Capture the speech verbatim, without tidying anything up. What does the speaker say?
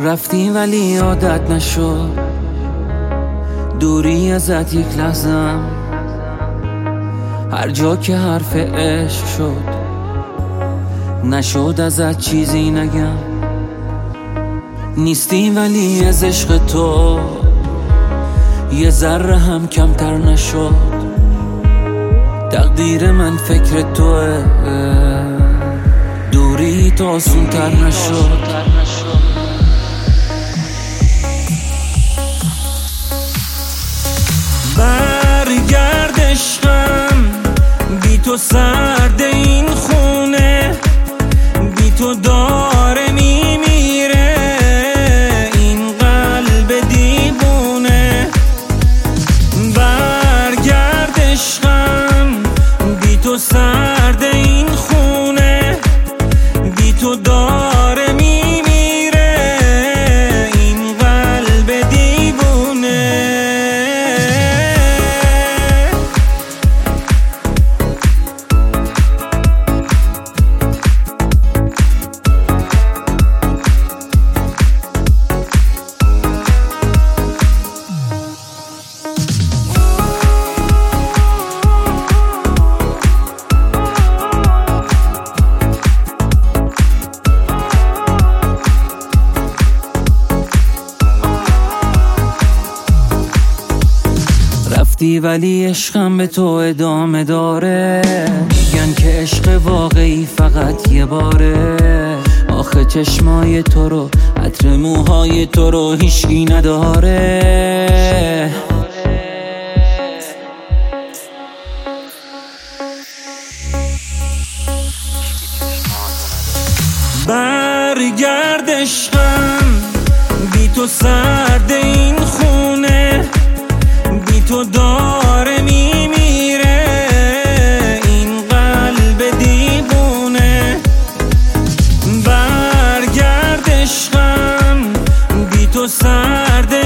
رفتی ولی عادت نشد دوری ازت یک لحظم، هر جا که حرف عشق شد نشد ازت چیزی نگم. نیستی ولی از عشق تو یه ذره هم کمتر نشد. تقدیر من فکر توه، دوری تو آسون تر نشد. برگرد عشقم، بی تو سرد این خونه، بی تو داره میمیره این قلب دیوونه. برگرد عشقم، بی تو سرد این خونه، بی تو داره میمیره این قلب دیوونه. رفتی ولی عشقم به تو ادامه داره، میگن که عشق واقعی فقط یه باره. آخه چشمای تو رو، عطر موهای تو رو هیچکی نداره. برگرد عشقم، بی تو سرد این خونه، بی تو داره میمیره این قلب دیوونه. برگرد عشقم، بی تو سرد